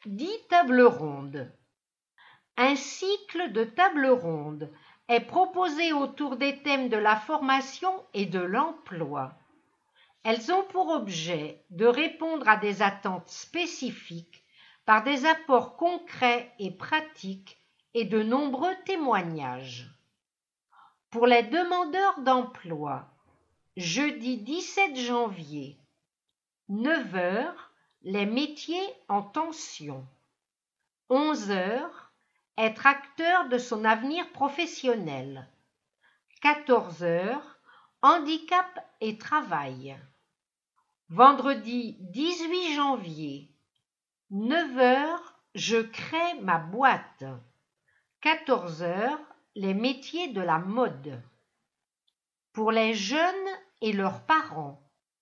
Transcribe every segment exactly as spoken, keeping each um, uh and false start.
dix tables rondes. Un cycle de tables rondes est proposé autour des thèmes de la formation et de l'emploi. Elles ont pour objet de répondre à des attentes spécifiques par des apports concrets et pratiques et de nombreux témoignages. Pour les demandeurs d'emploi, jeudi dix-sept janvier, neuf heures, les métiers en tension. onze heures, être acteur de son avenir professionnel. quatorze heures, handicap et travail. Vendredi dix-huit janvier, neuf heures, je crée ma boîte. quatorze heures, les métiers de la mode. Pour les jeunes et leurs parents,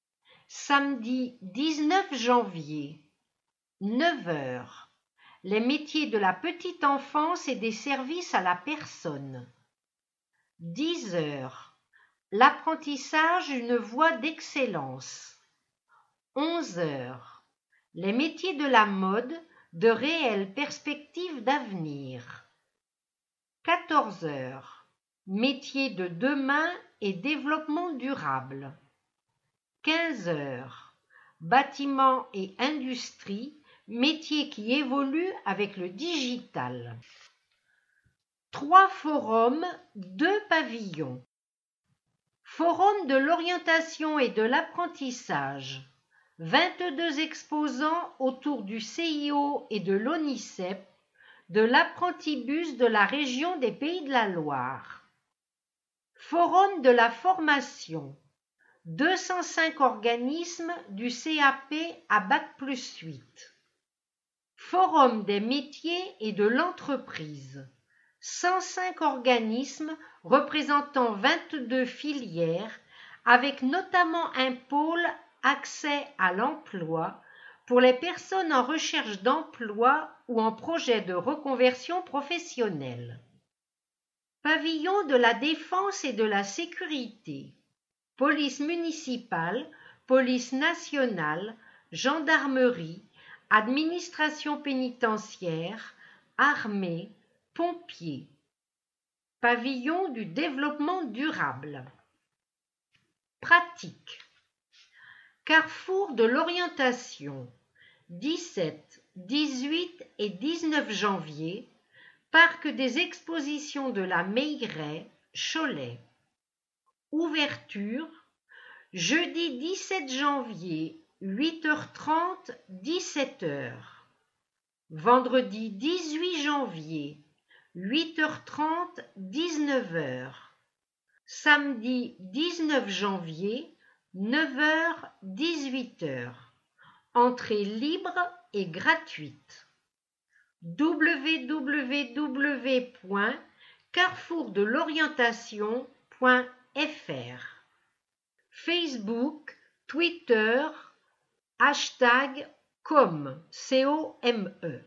samedi dix-neuf janvier, neuf heures, les métiers de la petite enfance et des services à la personne. dix heures, l'apprentissage, une voie d'excellence. onze heures, les métiers de la mode, de réelles perspectives d'avenir. quatorze heures, métiers de demain et développement durable. quinze heures, bâtiment et industrie, métiers qui évoluent avec le digital. Trois forums, deux pavillons. Forum de l'orientation et de l'apprentissage. vingt-deux exposants autour du C I O et de l'ONICEP, de l'apprentibus de la région des Pays de la Loire. Forum de la formation. deux cent cinq organismes du C A P à Bac plus huit. Forum des métiers et de l'entreprise. cent cinq organismes représentant vingt-deux filières, avec notamment un pôle accès à l'emploi pour les personnes en recherche d'emploi ou en projet de reconversion professionnelle. Pavillon de la défense et de la sécurité. Police municipale, police nationale, gendarmerie, administration pénitentiaire, armée, pompiers. Pavillon du développement durable. Pratique. Carrefour de l'orientation, dix-sept, dix-huit et dix-neuf janvier, Parc des expositions de la Meilleraie, Cholet. Ouverture, jeudi dix-sept janvier, huit heures trente, dix-sept heures. Vendredi dix-huit janvier, huit heures trente, dix-neuf heures. Samedi dix-neuf janvier, neuf heures, dix-huit heures. Entrée libre et gratuite. w w w point carrefour de l'orientation point f r. Facebook, Twitter, hashtag com, C O M E.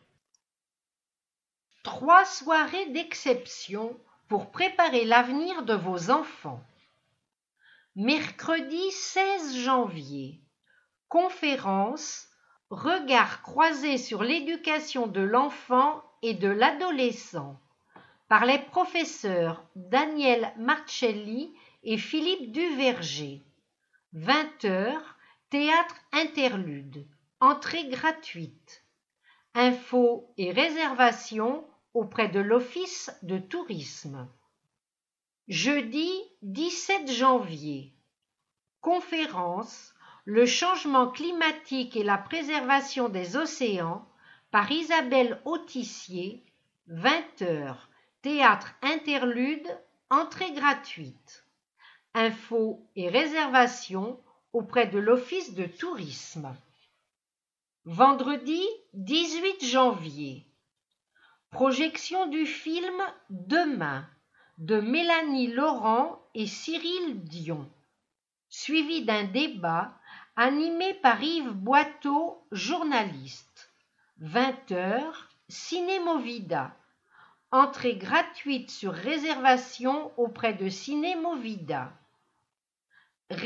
Trois soirées d'exception pour préparer l'avenir de vos enfants. Mercredi seize janvier, conférence Regard croisé sur l'éducation de l'enfant et de l'adolescent par les professeurs Daniel Marcelli et Philippe Duverger. vingt heures, théâtre interlude, entrée gratuite. Infos et réservations auprès de l'Office de tourisme. Jeudi dix-sept janvier, conférence Le changement climatique et la préservation des océans par Isabelle Autissier, vingt heures, théâtre interlude, entrée gratuite. Infos et réservations auprès de l'Office de tourisme. Vendredi dix-huit janvier, projection du film Demain de Mélanie Laurent et Cyril Dion, suivi d'un débat animé par Yves Boiteau, journaliste. vingt heures, Cinémovida. Entrée gratuite sur réservation auprès de Cinémovida.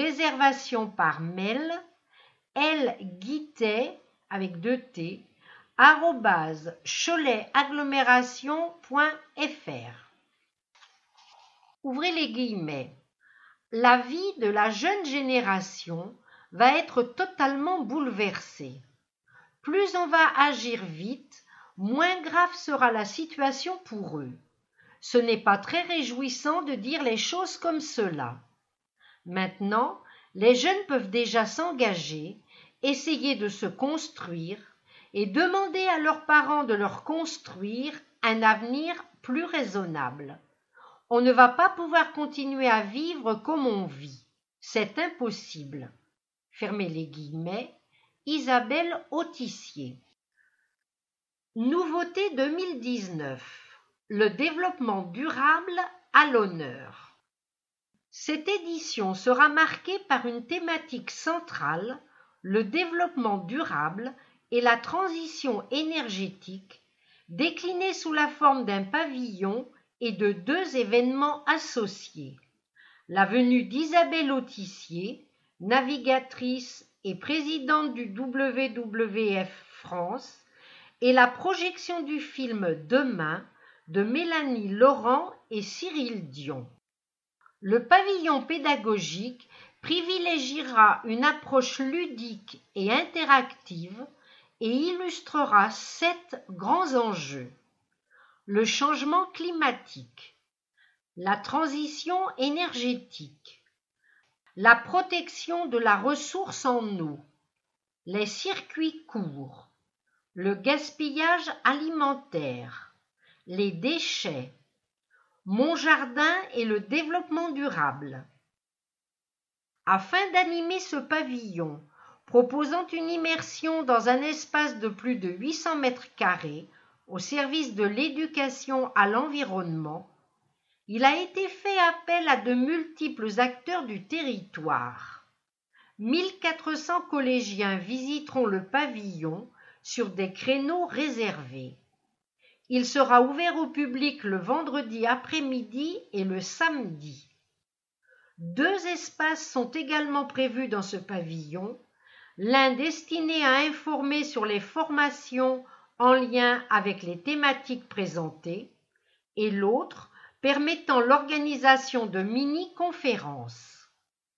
Réservation par mail, L Guittet, avec deux T, arobase cholet agglomération point f r. Ouvrez les guillemets. La vie de la jeune génération va être totalement bouleversée. Plus on va agir vite, moins grave sera la situation pour eux. Ce n'est pas très réjouissant de dire les choses comme cela. Maintenant, les jeunes peuvent déjà s'engager, essayer de se construire et demander à leurs parents de leur construire un avenir plus raisonnable. On ne va pas pouvoir continuer à vivre comme on vit. C'est impossible. Fermez les guillemets. Isabelle Autissier. Nouveauté deux mille dix-neuf. Le développement durable à l'honneur. Cette édition sera marquée par une thématique centrale, le développement durable et la transition énergétique, déclinée sous la forme d'un pavillon et de deux événements associés. La venue d'Isabelle Autissier, navigatrice et présidente du W W F France, et la projection du film Demain de Mélanie Laurent et Cyril Dion. Le pavillon pédagogique privilégiera une approche ludique et interactive et illustrera sept grands enjeux. Le changement climatique, la transition énergétique, la protection de la ressource en eau, les circuits courts, le gaspillage alimentaire, les déchets, mon jardin et le développement durable. Afin d'animer ce pavillon, proposant une immersion dans un espace de plus de huit cents mètres carrés au service de l'éducation à l'environnement, il a été fait appel à de multiples acteurs du territoire. mille quatre cents collégiens visiteront le pavillon sur des créneaux réservés. Il sera ouvert au public le vendredi après-midi et le samedi. Deux espaces sont également prévus dans ce pavillon, l'un destiné à informer sur les formations en lien avec les thématiques présentées et l'autre permettant l'organisation de mini-conférences.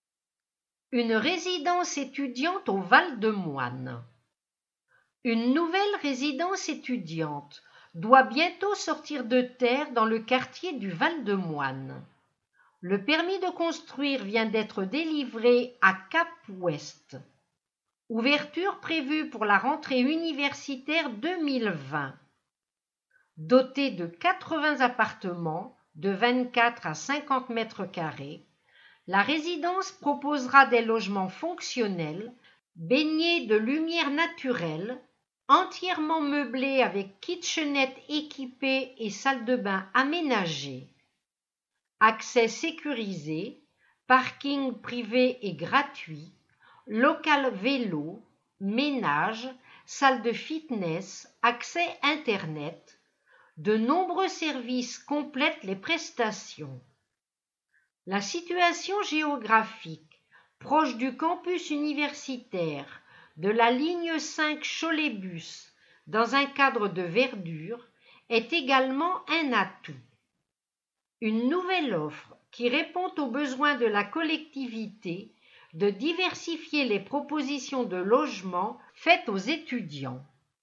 Une résidence étudiante au Val-de-Moine. Une nouvelle résidence étudiante doit bientôt sortir de terre dans le quartier du Val-de-Moine. Le permis de construire vient d'être délivré à Cap-Ouest. Ouverture prévue pour la rentrée universitaire deux mille vingt. Dotée de quatre-vingts appartements de vingt-quatre à cinquante mètres carrés, la résidence proposera des logements fonctionnels, baignés de lumière naturelle, entièrement meublés avec kitchenette équipée et salle de bain aménagée. Accès sécurisé, parking privé et gratuit, local vélo, ménage, salle de fitness, accès Internet. De nombreux services complètent les prestations. La situation géographique, proche du campus universitaire, de la ligne cinq Cholet-Bus, dans un cadre de verdure, est également un atout. Une nouvelle offre qui répond aux besoins de la collectivité de diversifier les propositions de logement faites aux étudiants.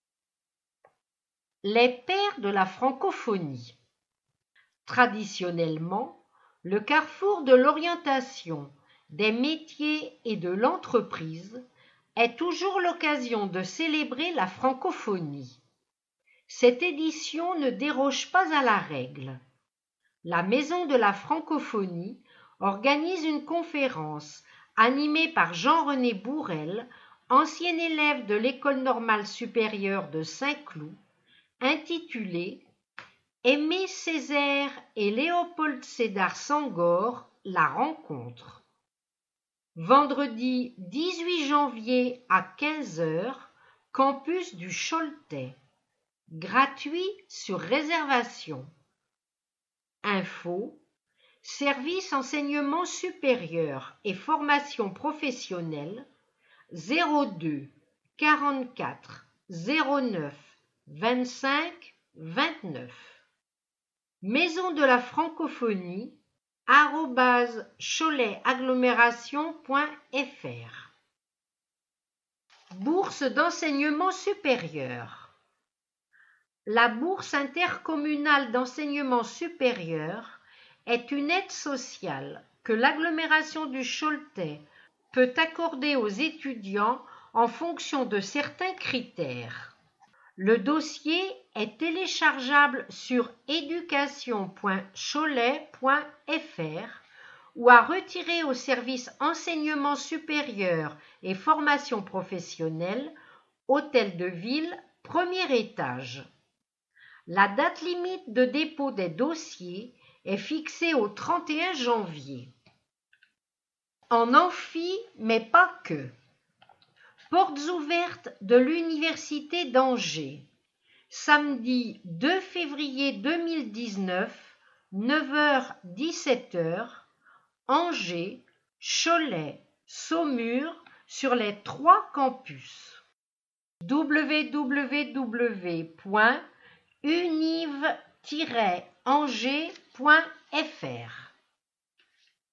Les pères de la francophonie. Traditionnellement, le carrefour de l'orientation, des métiers et de l'entreprise est toujours l'occasion de célébrer la francophonie. Cette édition ne déroge pas à la règle. La Maison de la francophonie organise une conférence animée par Jean-René Bourrel, ancien élève de l'École normale supérieure de Saint-Cloud, intitulée « Aimé Césaire et Léopold Sédar Senghor, la rencontre ». Vendredi dix-huit janvier à quinze heures, campus du Choletais. Gratuit sur réservation. Info, service enseignement supérieur et formation professionnelle zéro deux quarante-quatre zéro neuf vingt-cinq vingt-neuf. Maison de la francophonie arobase cholet agglomération point f r. Bourse d'enseignement supérieur. La bourse intercommunale d'enseignement supérieur est une aide sociale que l'agglomération du Choletais peut accorder aux étudiants en fonction de certains critères. Le dossier est téléchargeable sur éducation point cholet point f r ou à retirer au service enseignement supérieur et formation professionnelle, hôtel de ville, premier étage. La date limite de dépôt des dossiers est fixée au trente et un janvier. En amphi, mais pas que. Portes ouvertes de l'Université d'Angers. Samedi deux février deux mille dix-neuf, neuf heures dix-sept heures, Angers, Cholet, Saumur, sur les trois campus. w w w point univ tiret angers point f r